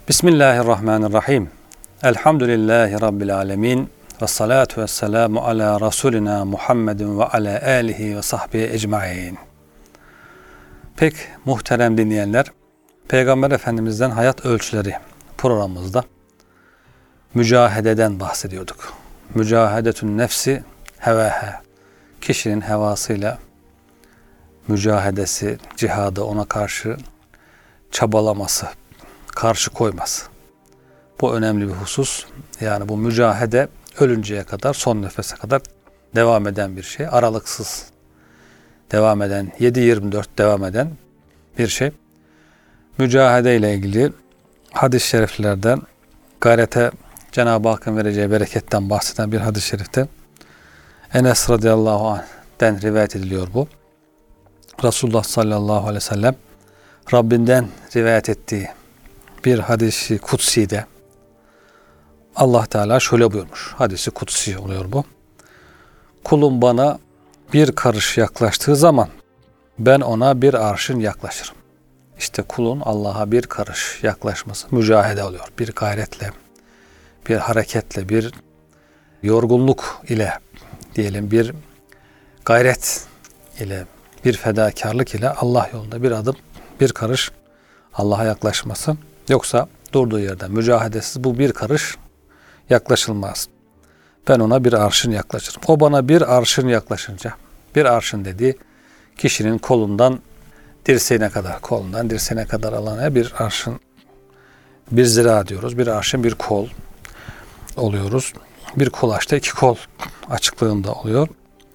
Bismillahirrahmanirrahim. Elhamdülillahi Rabbil alemin. Ve salatu ve selamu ala Resulina Muhammedin ve ala alihi ve sahbihi ecmain. Pek muhterem dinleyenler, Peygamber Efendimiz'den hayat ölçüleri programımızda mücahededen bahsediyorduk. Mücahedetün nefsi hevaha. Kişinin hevasıyla mücahedesi, cihadı, ona karşı çabalaması, karşı koyması. Bu önemli bir husus. Yani bu mücahede ölünceye kadar, son nefese kadar devam eden bir şey. Aralıksız devam eden, 7-24 devam eden bir şey. Mücahede ile ilgili hadis-i şeriflerden gayrete Cenab-ı Hakk'ın vereceği bereketten bahseden bir hadis-i şerifte Enes radıyallahu anh'den rivayet ediliyor bu. Resulullah sallallahu aleyhi ve sellem Rabbinden rivayet ettiği bir hadis-i kutsi'de Allah Teala şöyle buyurmuş. Hadis-i kutsi oluyor bu. Kulum bana bir karış yaklaştığı zaman ben ona bir arşın yaklaşırım. İşte kulun Allah'a bir karış yaklaşması mücahede oluyor. Bir gayretle, bir hareketle, bir yorgunluk ile diyelim, bir gayret ile, bir fedakarlık ile Allah yolunda bir adım, bir karış Allah'a yaklaşması. Yoksa durduğu yerden mücahedesiz bu bir karış yaklaşılmaz. Ben ona bir arşın yaklaşırım. O bana bir arşın yaklaşınca, bir arşın dediği kişinin kolundan dirseğine kadar alana bir arşın, bir zira diyoruz. Bir arşın bir kol oluyoruz. Bir kolaçta iki kol açıklığında oluyor.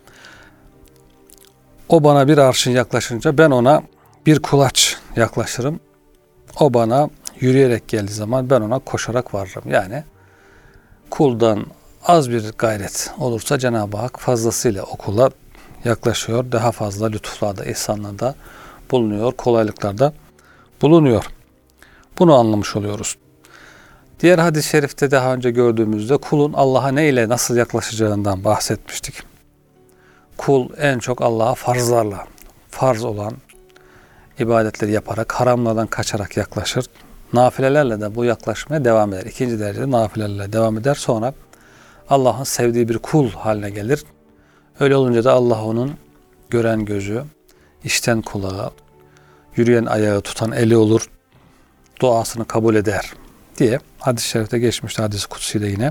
O bana bir arşın yaklaşınca ben ona bir kulaç yaklaşırım. O bana yürüyerek geldiği zaman ben ona koşarak varırım. Yani kuldan az bir gayret olursa Cenab-ı Hak fazlasıyla o kula yaklaşıyor. Daha fazla lütuflarda, ihsanlarda bulunuyor, kolaylıklarda bulunuyor. Bunu anlamış oluyoruz. Diğer hadis-i şerifte daha önce gördüğümüzde kulun Allah'a ne ile nasıl yaklaşacağından bahsetmiştik. Kul en çok Allah'a farzlarla, farz olan ibadetleri yaparak, haramlardan kaçarak yaklaşır. Nafilelerle de bu yaklaşmaya devam eder. İkinci derecede nafilelerle devam eder. Sonra Allah'ın sevdiği bir kul haline gelir. Öyle olunca da Allah onun gören gözü, işten kulağı, yürüyen ayağı, tutan eli olur. Duasını kabul eder diye hadis-i şerifte geçmişti. Hadis-i kutsi'de yine.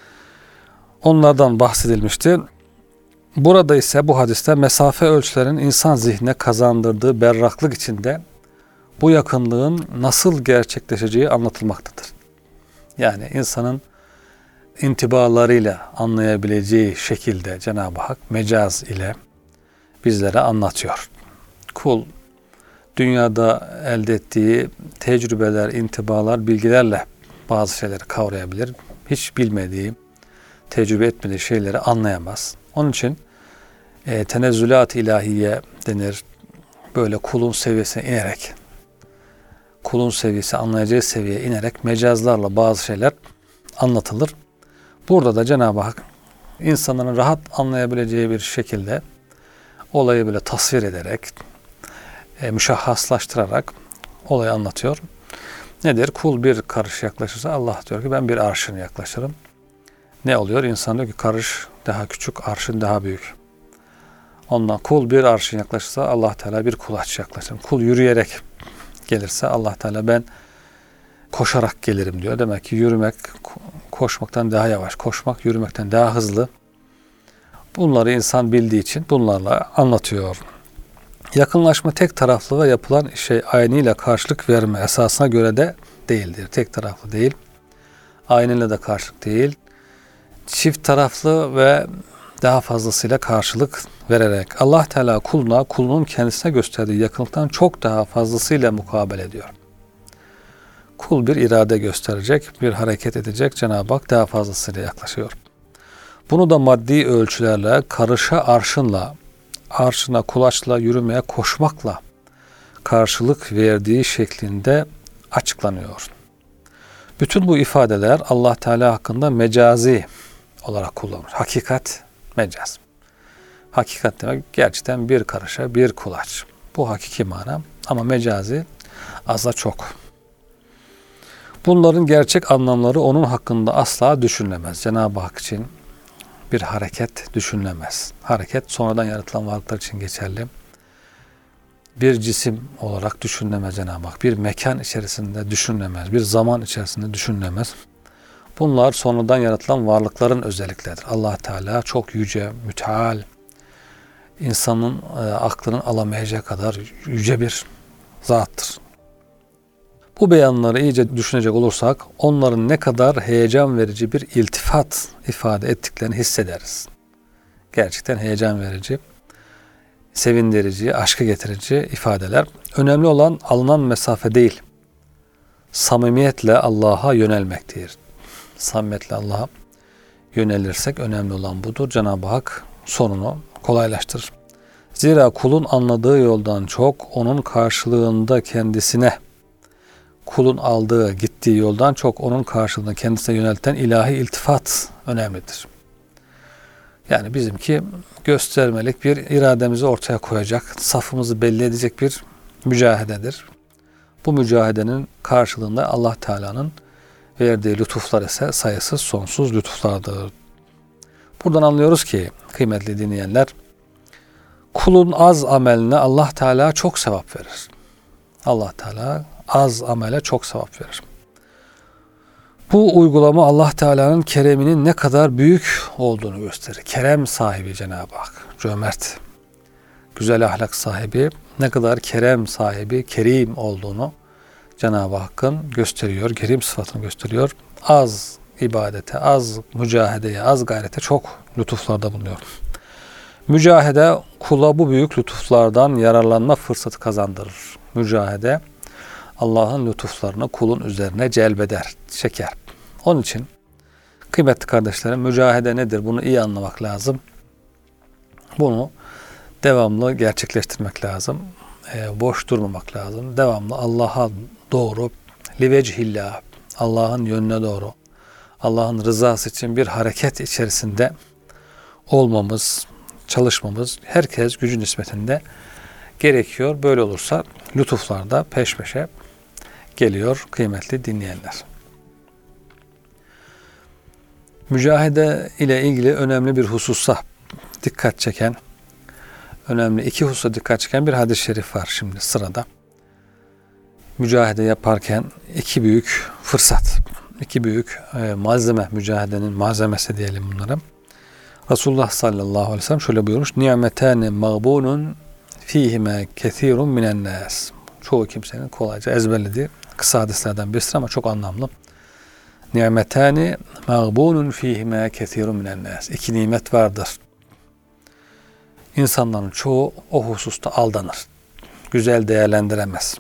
Onlardan bahsedilmişti. Burada ise bu hadiste mesafe ölçülerinin insan zihnine kazandırdığı berraklık içinde bu yakınlığın nasıl gerçekleşeceği anlatılmaktadır. Yani insanın intibalarıyla anlayabileceği şekilde Cenab-ı Hak mecaz ile bizlere anlatıyor. Kul dünyada elde ettiği tecrübeler, intibalar, bilgilerle bazı şeyleri kavrayabilir. Hiç bilmediği, tecrübe etmediği şeyleri anlayamaz. Onun için tenezzülat-ı ilahiye denir. Böyle kulun seviyesine inerek, kulun seviyesi anlayacağı seviyeye inerek mecazlarla bazı şeyler anlatılır. Burada da Cenab-ı Hak insanların rahat anlayabileceği bir şekilde olayı böyle tasvir ederek, müşahhaslaştırarak olayı anlatıyor. Nedir? Kul bir karış yaklaşırsa Allah diyor ki ben bir arşın yaklaşırım. Ne oluyor? İnsan diyor ki karış daha küçük, arşın daha büyük. Ondan kul bir arşın yaklaşırsa Allah Teala bir kulaç yaklaşır. Kul yürüyerek gelirse Allah Teala ben koşarak gelirim diyor. Demek ki yürümek koşmaktan daha yavaş, koşmak yürümekten daha hızlı. Bunları insan bildiği için bunlarla anlatıyor. Yakınlaşma tek taraflı ve yapılan şey aynıyla karşılık verme esasına göre de değildir. Tek taraflı değil. Aynıyla da karşılık değil. Çift taraflı ve daha fazlasıyla karşılık vererek Allah Teala kulunun kendisine gösterdiği yakınlıktan çok daha fazlasıyla mukabele ediyor. Kul bir irade gösterecek, bir hareket edecek, Cenab-ı Hak daha fazlasıyla yaklaşıyor. Bunu da maddi ölçülerle, karışa arşınla, arşına, kulaçla, yürümeye, koşmakla karşılık verdiği şeklinde açıklanıyor. Bütün bu ifadeler Allah Teala hakkında mecazi olarak kullanılmış. Hakikat, mecaz. Hakikat demek gerçekten bir karışa, bir kulaç. Bu hakiki mana ama mecazi azla çok. Bunların gerçek anlamları onun hakkında asla düşünülemez. Cenab-ı Hak için bir hareket düşünülemez. Hareket sonradan yaratılan varlıklar için geçerli. Bir cisim olarak düşünülemez Cenab-ı Hak. Bir mekan içerisinde düşünülemez. Bir zaman içerisinde düşünülemez. Bunlar sonradan yaratılan varlıkların özellikleridir. Allah Teala çok yüce, müteal, insanın aklının alamayacağı kadar yüce bir zattır. Bu beyanları iyice düşünecek olursak onların ne kadar heyecan verici bir iltifat ifade ettiklerini hissederiz. Gerçekten heyecan verici, sevindirici, aşkı getirici ifadeler. Önemli olan alınan mesafe değil, samimiyetle Allah'a yönelmektir. Samimiyetle Allah'a yönelirsek önemli olan budur. Cenab-ı Hak sonunu kolaylaştırır. Zira kulun anladığı yoldan çok onun karşılığında kendisine, kulun aldığı, gittiği yoldan çok onun karşılığında kendisine yönelten ilahi iltifat önemlidir. Yani bizimki göstermelik bir irademizi ortaya koyacak, safımızı belli edecek bir mücahededir. Bu mücahedenin karşılığında Allah Teala'nın verdiği lütuflar ise sayısız sonsuz lütuflardır. Buradan anlıyoruz ki kıymetli dinleyenler, kulun az ameline Allah Teala çok sevap verir. Allah Teala az amele çok sevap verir. Bu uygulama Allah Teala'nın kereminin ne kadar büyük olduğunu gösterir. Kerem sahibi Cenab-ı Hak, cömert, güzel ahlak sahibi, ne kadar kerem sahibi, kerim olduğunu Cenab-ı Hakk'ın gösteriyor, kerim sıfatını gösteriyor. Az ibadete, az mücahedeye, az gayrete çok lütuflarda bulunuyor. Mücahede kula bu büyük lütuflardan yararlanma fırsatı kazandırır. Mücahede Allah'ın lütuflarını kulun üzerine celbeder, çeker. Onun için kıymetli kardeşlerim, mücahede nedir? Bunu iyi anlamak lazım. Bunu devamlı gerçekleştirmek lazım. Boş durmamak lazım. Devamlı Allah'a doğru, livecihillah, Allah'ın yönüne doğru, Allah'ın rızası için bir hareket içerisinde olmamız, çalışmamız herkes gücü nispetinde gerekiyor. Böyle olursa lütuflar da peş peşe geliyor kıymetli dinleyenler. Mücahede ile ilgili önemli bir hususa dikkat çeken, önemli iki hususa dikkat çeken bir hadis-i şerif var şimdi sırada. Mücahede yaparken iki büyük fırsat, iki büyük malzeme, mücahedenin malzemesi diyelim bunlara. Resulullah sallallahu aleyhi ve sellem şöyle buyurmuş: "Ni'metâne mağbûnun fîhime kethîrun minen nâs." Çoğu kimsenin kolayca ezberlediği kısa hadislerden birisi ama çok anlamlı. "Ni'metâne mağbûnun fîhime kethîrun minen nâs." İki nimet vardır. İnsanların çoğu o hususta aldanır. Güzel değerlendiremez.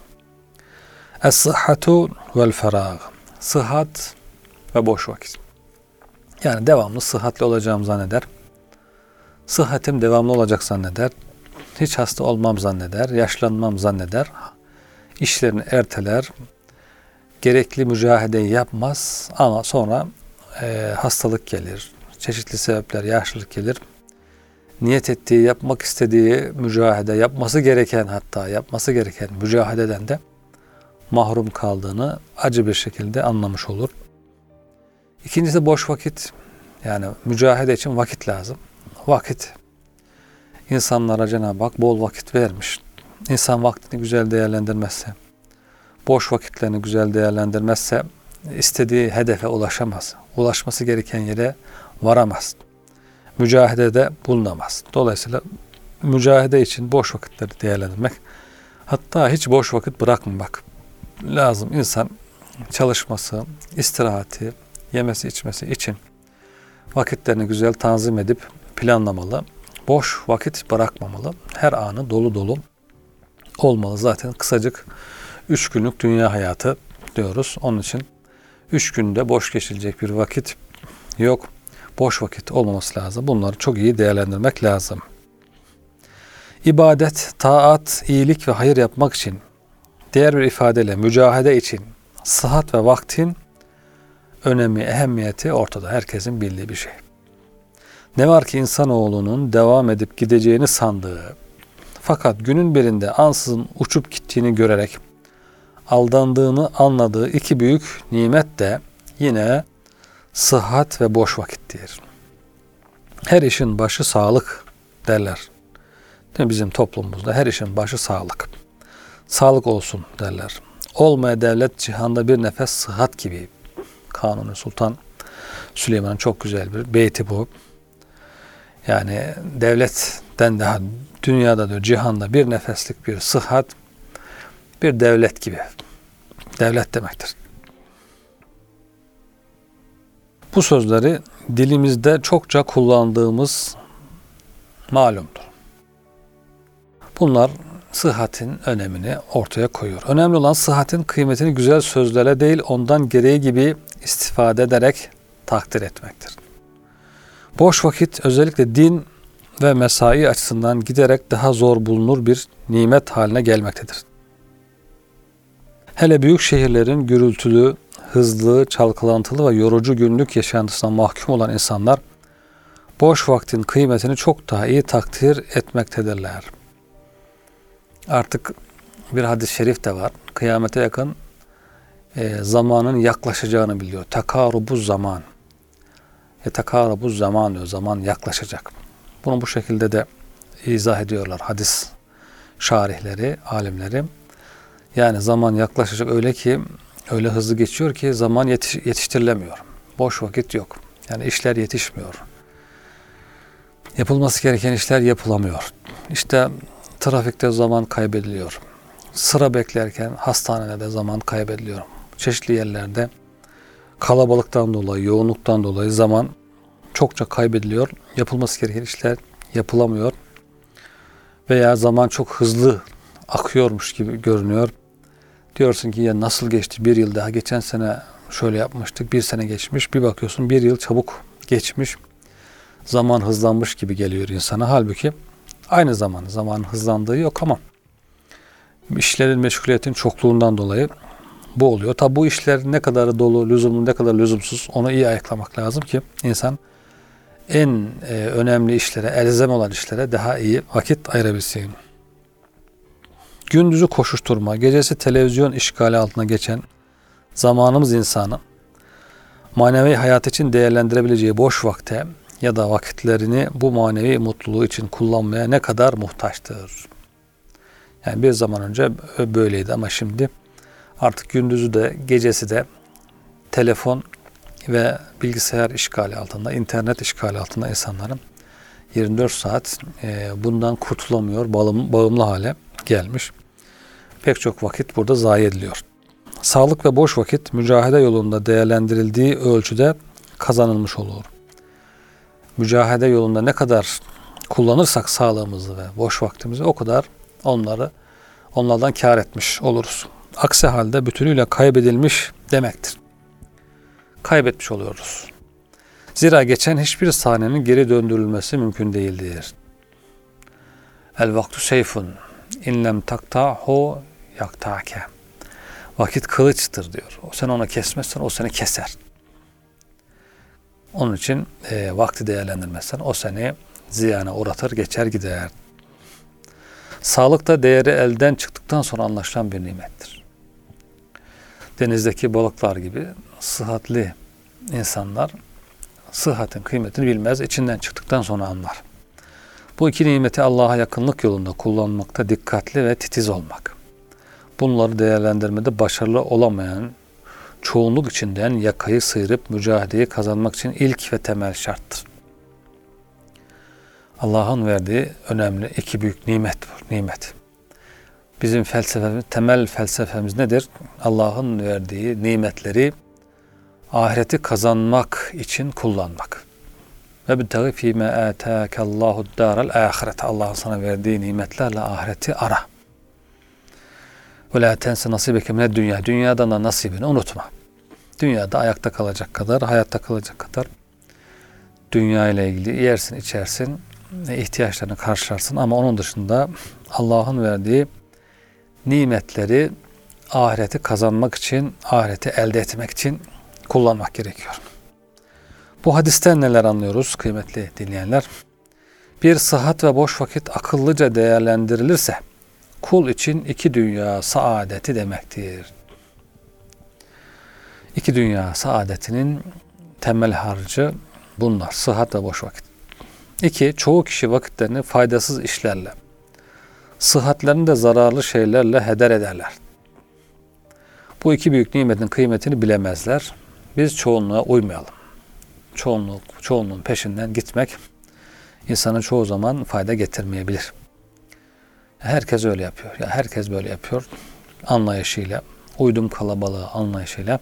Es-sıhhatu vel-ferâg. Sıhhat ve boş vakit. Yani devamlı sıhhatli olacağım zanneder. Sıhhatim devamlı olacak zanneder. Hiç hasta olmam zanneder. Yaşlanmam zanneder. İşlerini erteler. Gerekli mücahedeyi yapmaz ama sonra hastalık gelir. Çeşitli sebepler, yaşlılık gelir. Niyet ettiği, yapmak istediği mücahede, yapması gereken mücahededen de mahrum kaldığını acı bir şekilde anlamış olur. İkincisi boş vakit. Yani mücahede için vakit lazım. Vakit. İnsanlara Cenab-ı Hak bol vakit vermiş. İnsan vaktini güzel değerlendirmezse, boş vakitlerini güzel değerlendirmezse istediği hedefe ulaşamaz. Ulaşması gereken yere varamaz. Mücahedede bulunamaz. Dolayısıyla mücahede için boş vakitleri değerlendirmek, hatta hiç boş vakit bırakmamak lazım. İnsan çalışması, istirahati, yemesi içmesi için vakitlerini güzel tanzim edip planlamalı. Boş vakit bırakmamalı. Her anı dolu dolu olmalı. Zaten kısacık 3 günlük dünya hayatı diyoruz. Onun için 3 günde boş geçilecek bir vakit yok. Boş vakit olmaması lazım. Bunları çok iyi değerlendirmek lazım. İbadet, taat, iyilik ve hayır yapmak için, diğer bir ifadeyle mücahede için sıhhat ve vaktin önemi, ehemmiyeti ortada. Herkesin bildiği bir şey. Ne var ki insanoğlunun devam edip gideceğini sandığı, fakat günün birinde ansızın uçup gittiğini görerek aldandığını anladığı iki büyük nimet de yine sıhhat ve boş vakittir. Her işin başı sağlık derler. Değil mi? Bizim toplumumuzda her işin başı sağlık. Sağlık olsun derler. Olmaya devlet cihanda bir nefes sıhhat gibi. Kanuni Sultan Süleyman'ın çok güzel bir beyti bu. Yani devletten daha dünyada diyor, cihanda bir nefeslik bir sıhhat bir devlet gibi. Devlet demektir. Bu sözleri dilimizde çokça kullandığımız malumdur. Bunlar sıhhatin önemini ortaya koyuyor. Önemli olan sıhhatin kıymetini güzel sözlerle değil, ondan gereği gibi istifade ederek takdir etmektir. Boş vakit özellikle din ve mesai açısından giderek daha zor bulunur bir nimet haline gelmektedir. Hele büyük şehirlerin gürültülü, hızlı, çalkalantılı ve yorucu günlük yaşantısına mahkum olan insanlar boş vaktin kıymetini çok daha iyi takdir etmektedirler. Artık bir hadis-i şerif de var. Kıyamete yakın zamanın yaklaşacağını biliyor. Tekarubuz zaman. Tekarubuz zaman diyor. Zaman yaklaşacak. Bunu bu şekilde de izah ediyorlar hadis şarihleri, alimleri. Yani zaman yaklaşacak öyle ki, öyle hızlı geçiyor ki zaman yetiştirilemiyor. Boş vakit yok. Yani işler yetişmiyor. Yapılması gereken işler yapılamıyor. İşte trafikte zaman kaybediliyor. Sıra beklerken hastanede zaman kaybediliyor. Çeşitli yerlerde kalabalıktan dolayı, yoğunluktan dolayı zaman çokça kaybediliyor. Yapılması gereken işler yapılamıyor. Veya zaman çok hızlı akıyormuş gibi görünüyor. Diyorsun ki ya nasıl geçti? Bir yıl daha. Geçen sene şöyle yapmıştık. Bir sene geçmiş. Bir bakıyorsun bir yıl çabuk geçmiş. Zaman hızlanmış gibi geliyor insana. Halbuki aynı zamanın hızlandığı yok ama işlerin, meşguliyetin çokluğundan dolayı bu oluyor. Tabi bu işler ne kadar dolu, lüzumlu, ne kadar lüzumsuz onu iyi ayıklamak lazım ki insan en önemli işlere, elzem olan işlere daha iyi vakit ayırabilsin. Gündüzü koşuşturma, gecesi televizyon işgali altına geçen zamanımız insanı manevi hayat için değerlendirebileceği boş vakte ya da vakitlerini bu manevi mutluluğu için kullanmaya ne kadar muhtaçtır. Yani bir zaman önce böyleydi ama şimdi artık gündüzü de gecesi de telefon ve bilgisayar işgali altında, internet işgali altında insanların 24 saat bundan kurtulamıyor, bağımlı hale gelmiş. Pek çok vakit burada zayi ediliyor. Sağlık ve boş vakit mücahede yolunda değerlendirildiği ölçüde kazanılmış olur. Mücahede yolunda ne kadar kullanırsak sağlığımızı ve boş vaktimizi o kadar onlardan kâr etmiş oluruz. Aksi halde bütünüyle kaybedilmiş demektir. Kaybetmiş oluyoruz. Zira geçen hiçbir sahnenin geri döndürülmesi mümkün değildir. El vaktu seyfun in lem takta'hu yakta'ke. Vakit kılıçtır diyor. Sen ona kesmezsen o seni keser. Onun için vakti değerlendirmezsen o seni ziyana uğratır, geçer gider. Sağlık da değeri elden çıktıktan sonra anlaşılan bir nimettir. Denizdeki balıklar gibi sıhhatli insanlar sıhhatin kıymetini bilmez, içinden çıktıktan sonra anlar. Bu iki nimeti Allah'a yakınlık yolunda kullanmakta dikkatli ve titiz olmak. Bunları değerlendirmede başarılı olamayan çoğunluk içinden yakayı sıyırıp mücadeleyi kazanmak için ilk ve temel şarttır. Allah'ın verdiği önemli iki büyük nimet bu, nimet. Bizim felsefemiz, temel felsefemiz nedir? Allah'ın verdiği nimetleri ahireti kazanmak için kullanmak. Ve bittagi fîmâ âtâkallâhu dâral âhirete. Allah'ın sana verdiği nimetlerle ahireti ara. Ve lâ tense nasibeke mined dünya. Dünyadan da nasibini unutma. Dünyada ayakta kalacak kadar, hayatta kalacak kadar dünya ile ilgili yersin, içersin, ihtiyaçlarını karşılarsın ama onun dışında Allah'ın verdiği nimetleri ahireti kazanmak için, ahireti elde etmek için kullanmak gerekiyor. Bu hadisten neler anlıyoruz kıymetli dinleyenler? Bir sıhhat ve boş vakit akıllıca değerlendirilirse kul için iki dünya saadeti demektir. İki dünya saadetinin temel harcı bunlar. Sıhhat ve boş vakit. İki, çoğu kişi vakitlerini faydasız işlerle, sıhhatlerini de zararlı şeylerle heder ederler. Bu iki büyük nimetin kıymetini bilemezler. Biz çoğunluğa uymayalım. Çoğunluğun peşinden gitmek insana çoğu zaman fayda getirmeyebilir. Herkes öyle yapıyor. Ya herkes böyle yapıyor. Anlayışıyla, uydum kalabalığı anlayışıyla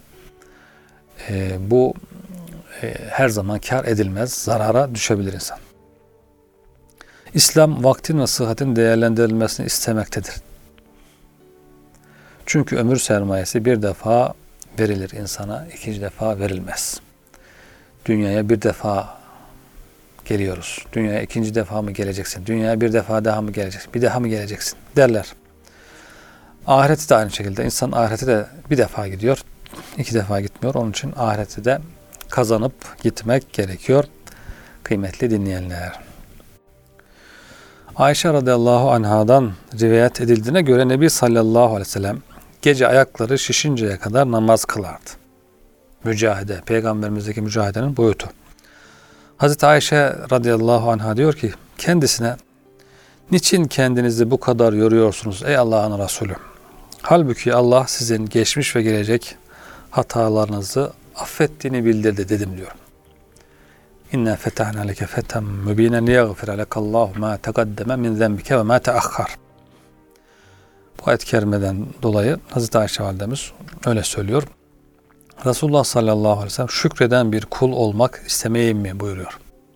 bu her zaman kar edilmez, zarara düşebilir insan. İslam vaktin ve sıhhatin değerlendirilmesini istemektedir. Çünkü ömür sermayesi bir defa verilir insana, ikinci defa verilmez. Dünyaya bir defa geliyoruz. Dünyaya ikinci defa mı geleceksin? Dünyaya bir defa daha mı geleceksin? Bir daha mı geleceksin? Derler. Ahireti de aynı şekilde. İnsan ahirete de bir defa gidiyor. İki defa gitmiyor. Onun için ahireti de kazanıp gitmek gerekiyor. Kıymetli dinleyenler. Ayşe radıyallahu anhadan rivayet edildiğine göre Nebi sallallahu aleyhi ve sellem gece ayakları şişinceye kadar namaz kılardı. Mücahede, peygamberimizdeki mücahedenin boyutu. Hazreti Ayşe radıyallahu anha diyor ki kendisine niçin kendinizi bu kadar yoruyorsunuz ey Allah'ın Resulü? Halbuki Allah sizin geçmiş ve gelecek hatalarınızı affettiğini bildirdi dedim diyor. İnna fetahna leke feten mübinen liyaghfira lekallahu ma taqaddama min zenbike ve ma teahhar. Bu ayet-i kerimeden dolayı Hazreti Ayşe validemiz öyle söylüyor. Resulullah sallallahu aleyhi ve sellem şükreden bir kul olmak istemeyeyim mi buyuruyor.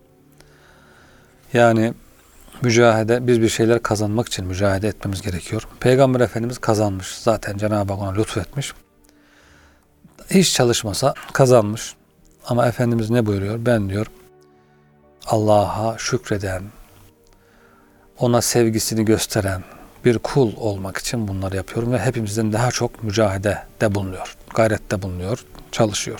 Yani mücahede, biz bir şeyler kazanmak için mücahede etmemiz gerekiyor. Peygamber Efendimiz kazanmış. Zaten Cenab-ı Hak ona lütfetmiş. Hiç çalışmasa kazanmış. Ama Efendimiz ne buyuruyor? Ben diyor Allah'a şükreden, ona sevgisini gösteren bir kul olmak için bunları yapıyorum ve hepimizden daha çok mücahedede bulunuyor. Gayrette bulunuyor, çalışıyor.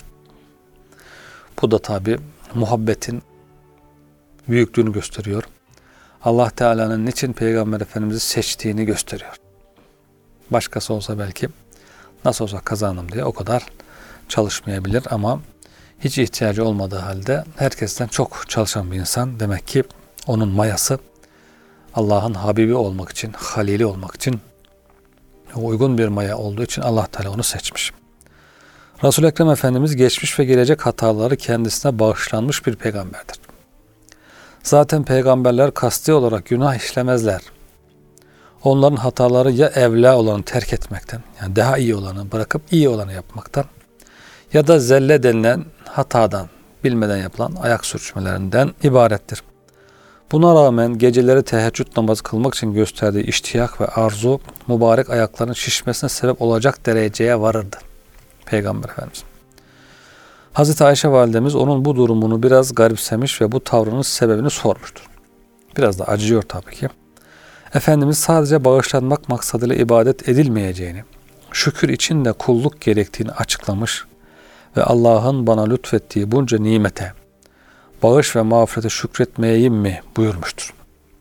Bu da tabi muhabbetin büyüklüğünü gösteriyor. Allah Teala'nın niçin Peygamber Efendimiz'i seçtiğini gösteriyor. Başkası olsa belki nasıl olsa kazandım diye o kadar çalışmayabilir ama hiç ihtiyacı olmadığı halde herkesten çok çalışan bir insan. Demek ki onun mayası Allah'ın Habibi olmak için, Halili olmak için uygun bir maya olduğu için Allah Teala onu seçmiş. Resul-i Ekrem Efendimiz geçmiş ve gelecek hataları kendisine bağışlanmış bir peygamberdir. Zaten peygamberler kasti olarak günah işlemezler. Onların hataları ya evla olanı terk etmekten, yani daha iyi olanı bırakıp iyi olanı yapmaktan ya da zelle denilen hatadan, bilmeden yapılan ayak sürçmelerinden ibarettir. Buna rağmen geceleri teheccüd namazı kılmak için gösterdiği iştiyak ve arzu mübarek ayaklarının şişmesine sebep olacak dereceye varırdı Peygamber Efendimiz. Hazreti Ayşe validemiz onun bu durumunu biraz garipsemiş ve bu tavrının sebebini sormuştur. Biraz da acıyor tabii ki. Efendimiz sadece bağışlanmak maksadıyla ibadet edilmeyeceğini, şükür için de kulluk gerektiğini açıklamış ve Allah'ın bana lütfettiği bunca nimete, bağış ve mağfirete şükretmeyeyim mi buyurmuştur.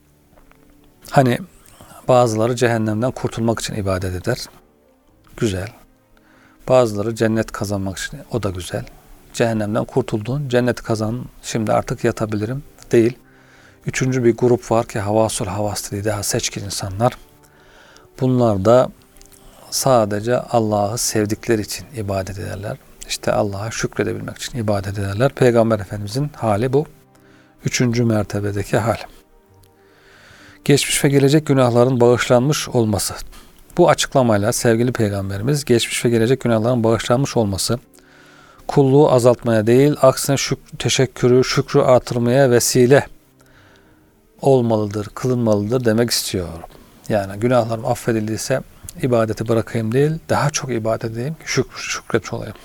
Hani bazıları cehennemden kurtulmak için ibadet eder. Güzel. Bazıları cennet kazanmak için, o da güzel. Cehennemden kurtuldun, cennet kazan, şimdi artık yatabilirim değil. Üçüncü bir grup var ki havasül havas dediği daha seçkin insanlar. Bunlar da sadece Allah'ı sevdikleri için ibadet ederler. İşte Allah'a şükredebilmek için ibadet ederler. Peygamber Efendimizin hali bu. Üçüncü mertebedeki hal. Geçmiş ve gelecek günahların bağışlanmış olması. Bu açıklamayla sevgili Peygamberimiz geçmiş ve gelecek günahların bağışlanmış olması kulluğu azaltmaya değil, aksine teşekkürü, şükrü artırmaya vesile olmalıdır, kılınmalıdır demek istiyor. Yani günahlarım affedildiyse ibadeti bırakayım değil, daha çok ibadet edeyim ki şükretmiş olayım.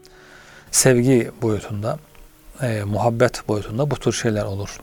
Sevgi boyutunda, muhabbet boyutunda bu tür şeyler olur.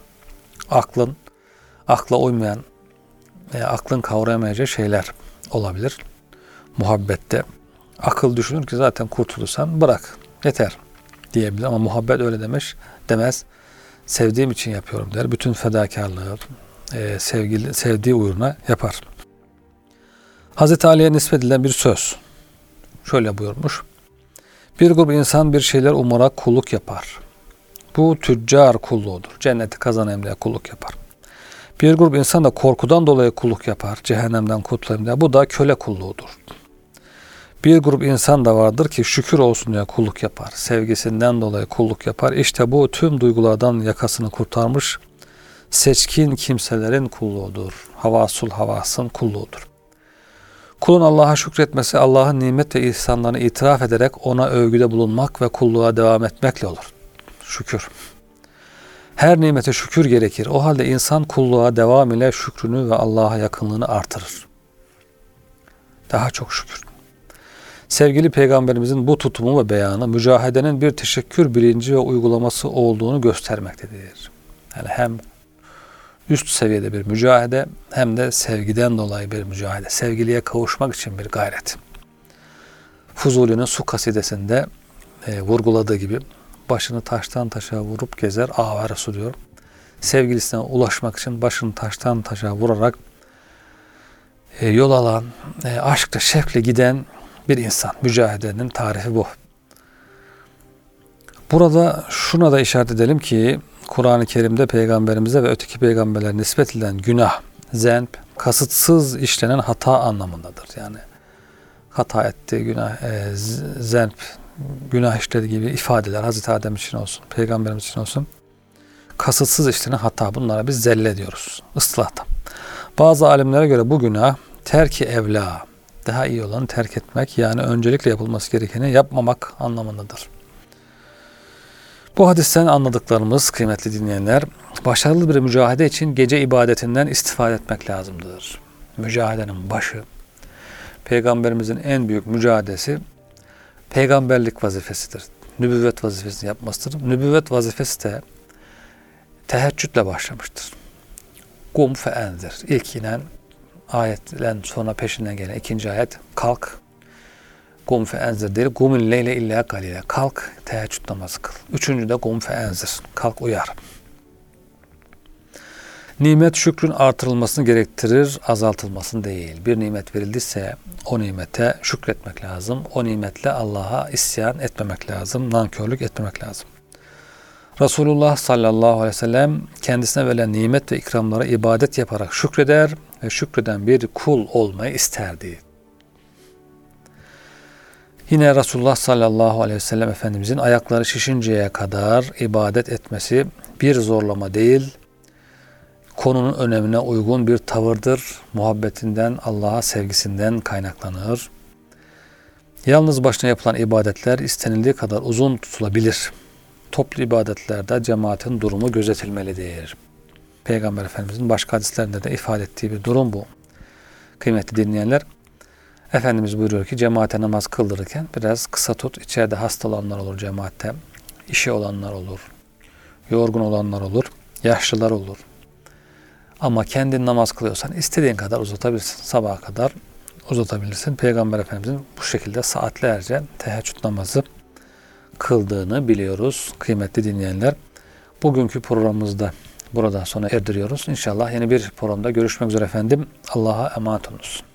Akla uymayan veya aklın kavrayamayacağı şeyler olabilir. Muhabbette akıl düşünür ki zaten kurtulursan bırak, yeter diyebilir ama muhabbet öyle demez. Sevdiğim için yapıyorum der. Bütün fedakarlığı sevdiği uğruna yapar. Hazreti Ali'ye nispet edilen bir söz. Şöyle buyurmuş. Bir grup insan bir şeyler umarak kulluk yapar. Bu tüccar kulluğudur. Cenneti kazanayım diye kulluk yapar. Bir grup insan da korkudan dolayı kulluk yapar. Cehennemden kurtulayım diye. Bu da köle kulluğudur. Bir grup insan da vardır ki şükür olsun diye kulluk yapar. Sevgisinden dolayı kulluk yapar. İşte bu tüm duygulardan yakasını kurtarmış seçkin kimselerin kulluğudur. Havasul havasın kulluğudur. Kulun Allah'a şükretmesi, Allah'ın nimet ve ihsanlarını itiraf ederek ona övgüde bulunmak ve kulluğa devam etmekle olur. Şükür. Her nimete şükür gerekir. O halde insan kulluğa devam ile şükrünü ve Allah'a yakınlığını artırır. Daha çok şükür. Sevgili Peygamberimizin bu tutumu ve beyanı mücahedenin bir teşekkür bilinci ve uygulaması olduğunu göstermektedir. Yani hem üst seviyede bir mücahede hem de sevgiden dolayı bir mücahede. Sevgiliye kavuşmak için bir gayret. Fuzuli'nin Su kasidesinde vurguladığı gibi başını taştan taşa vurup gezer avare diyor. Sevgilisine ulaşmak için başını taştan taşa vurarak yol alan, aşkla şevkle giden bir insan. Mücahedenin tarifi bu. Burada şuna da işaret edelim ki Kur'an-ı Kerim'de peygamberimize ve öteki peygamberlere nispet edilen günah, zenp, kasıtsız işlenen hata anlamındadır. Yani hata etti, günah, zenp, günah işledi gibi ifadeler Hazreti Adem için olsun, peygamberimiz için olsun. Kasıtsız işlenen hata, bunlara biz zelle diyoruz ıslahta. Bazı alimlere göre bu günah terki evla, daha iyi olanı terk etmek, yani öncelikle yapılması gerekeni yapmamak anlamındadır. Bu hadisten anladıklarımız kıymetli dinleyenler, başarılı bir mücahede için gece ibadetinden istifade etmek lazımdır. Mücahedenin başı, Peygamberimizin en büyük mücadelesi peygamberlik vazifesidir. Nübüvvet vazifesini yapmasıdır. Nübüvvet vazifesi de teheccüdle başlamıştır. Kum fe enzir. İlk inen ayetle sonra peşinden gelen ikinci ayet kalk. Kum fe enzir değil. Kumün leyle illa galile. Kalk teheccüd namazı kıl. Üçüncü de kum fe enzir. Kalk uyar. Nimet şükrün artırılmasını gerektirir, azaltılmasını değil. Bir nimet verildiyse o nimete şükretmek lazım. O nimetle Allah'a isyan etmemek lazım. Nankörlük etmemek lazım. Resulullah sallallahu aleyhi ve sellem kendisine verilen nimet ve ikramlara ibadet yaparak şükreder ve şükreden bir kul olmayı isterdi. Yine Resulullah sallallahu aleyhi ve sellem Efendimizin ayakları şişinceye kadar ibadet etmesi bir zorlama değil, konunun önemine uygun bir tavırdır. Muhabbetinden, Allah'a sevgisinden kaynaklanır. Yalnız başına yapılan ibadetler istenildiği kadar uzun tutulabilir. Toplu ibadetlerde cemaatin durumu gözetilmelidir. Peygamber Efendimizin başka hadislerinde de ifade ettiği bir durum bu. Kıymetli dinleyenler, Efendimiz buyuruyor ki cemaate namaz kıldırırken biraz kısa tut. İçeride hasta olanlar olur cemaatte. İşi olanlar olur. Yorgun olanlar olur. Yaşlılar olur. Ama kendin namaz kılıyorsan istediğin kadar uzatabilirsin. Sabaha kadar uzatabilirsin. Peygamber Efendimizin bu şekilde saatlerce teheccüd namazı kıldığını biliyoruz. Kıymetli dinleyenler, bugünkü programımızda burada sona erdiriyoruz. İnşallah yeni bir programda görüşmek üzere efendim. Allah'a emanet olunuz.